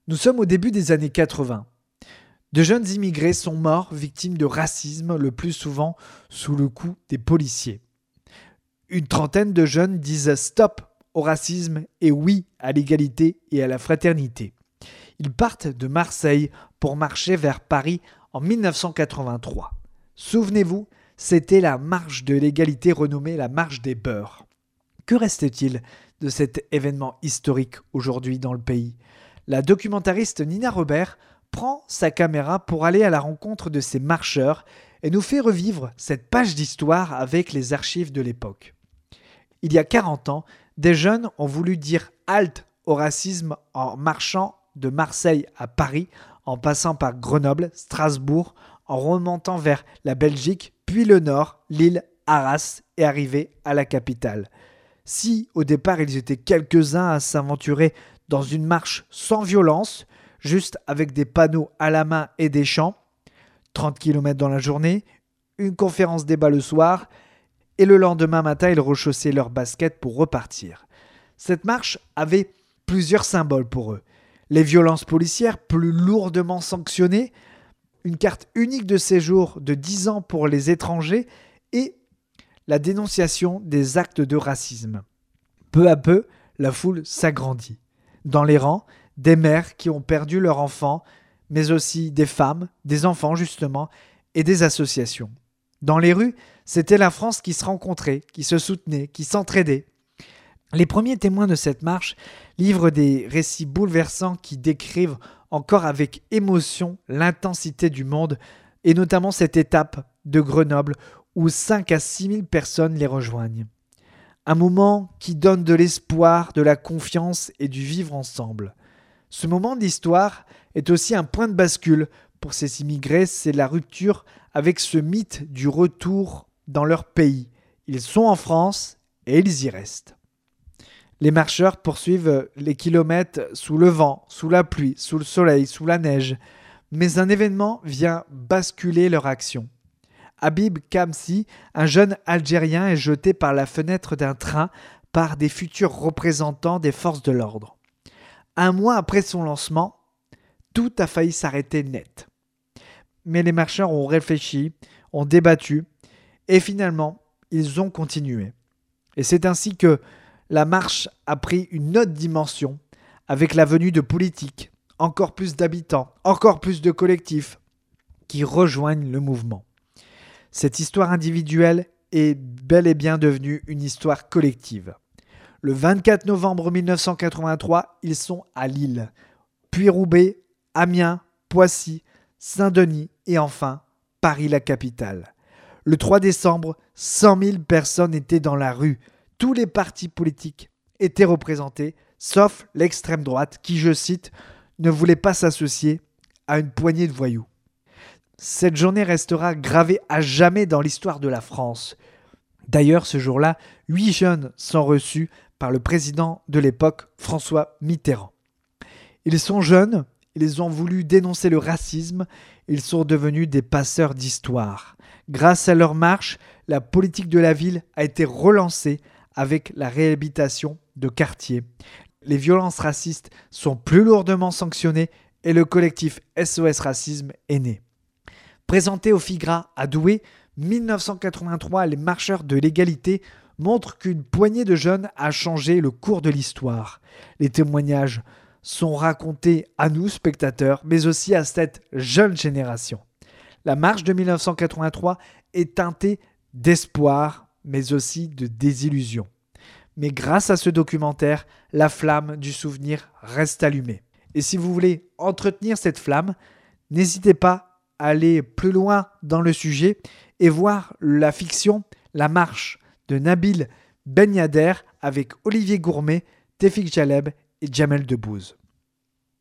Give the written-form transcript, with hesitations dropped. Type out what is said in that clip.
Nous sommes au début des années 80. De jeunes immigrés sont morts victimes de racisme, le plus souvent sous le coup des policiers. Une trentaine de jeunes disent stop au racisme et oui à l'égalité et à la fraternité. Ils partent de Marseille pour marcher vers Paris en 1983. Souvenez-vous, c'était la marche de l'égalité renommée la marche des beurs. Que reste-t-il de cet événement historique aujourd'hui dans le pays ? La documentariste Nina Robert prend sa caméra pour aller à la rencontre de ces marcheurs et nous fait revivre cette page d'histoire avec les archives de l'époque. Il y a 40 ans, des jeunes ont voulu dire halte au racisme en marchant de Marseille à Paris, en passant par Grenoble, Strasbourg, en remontant vers la Belgique, puis le Nord, Lille, Arras et arriver à la capitale. Si au départ ils étaient quelques-uns à s'aventurer dans une marche sans violence, juste avec des panneaux à la main et des chants, 30 km dans la journée, une conférence débat le soir, et le lendemain matin ils rechaussaient leurs baskets pour repartir. Cette marche avait plusieurs symboles pour eux. Les violences policières plus lourdement sanctionnées, une carte unique de séjour de 10 ans pour les étrangers et la dénonciation des actes de racisme. Peu à peu, la foule s'agrandit. Dans les rangs, des mères qui ont perdu leurs enfants, mais aussi des femmes, des enfants justement, et des associations. Dans les rues, c'était la France qui se rencontrait, qui se soutenait, qui s'entraidait. Les premiers témoins de cette marche livrent des récits bouleversants qui décrivent encore avec émotion l'intensité du monde et notamment cette étape de Grenoble où 5 à 6 000 personnes les rejoignent. Un moment qui donne de l'espoir, de la confiance et du vivre ensemble. Ce moment d'histoire est aussi un point de bascule pour ces immigrés, c'est la rupture avec ce mythe du retour dans leur pays. Ils sont en France et ils y restent. Les marcheurs poursuivent les kilomètres sous le vent, sous la pluie, sous le soleil, sous la neige. Mais un événement vient basculer leur action. Habib Kamsi, un jeune Algérien, est jeté par la fenêtre d'un train par des futurs représentants des forces de l'ordre. Un mois après son lancement, tout a failli s'arrêter net. Mais les marcheurs ont réfléchi, ont débattu et finalement, ils ont continué. Et c'est ainsi que la marche a pris une autre dimension avec la venue de politiques, encore plus d'habitants, encore plus de collectifs qui rejoignent le mouvement. Cette histoire individuelle est bel et bien devenue une histoire collective. Le 24 novembre 1983, ils sont à Lille, puis Roubaix, Amiens, Poissy, Saint-Denis et enfin Paris la capitale. Le 3 décembre, 100 000 personnes étaient dans la rue. Tous les partis politiques étaient représentés, sauf l'extrême droite qui, je cite, ne voulait pas s'associer à une poignée de voyous. Cette journée restera gravée à jamais dans l'histoire de la France. D'ailleurs, ce jour-là, 8 jeunes sont reçus par le président de l'époque, François Mitterrand. Ils sont jeunes, ils ont voulu dénoncer le racisme, ils sont devenus des passeurs d'histoire. Grâce à leur marche, la politique de la ville a été relancée avec la réhabilitation de quartiers. Les violences racistes sont plus lourdement sanctionnées et le collectif SOS Racisme est né. Présenté au FIGRA à Douai, 1983, les marcheurs de l'égalité montrent qu'une poignée de jeunes a changé le cours de l'histoire. Les témoignages sont racontés à nous, spectateurs, mais aussi à cette jeune génération. La marche de 1983 est teintée d'espoir, mais aussi de désillusion. Mais grâce à ce documentaire, la flamme du souvenir reste allumée. Et si vous voulez entretenir cette flamme, n'hésitez pas à aller plus loin dans le sujet et voir la fiction La Marche de Nabil Ben Yader avec Olivier Gourmet, Tefik Jaleb et Jamel Debbouze.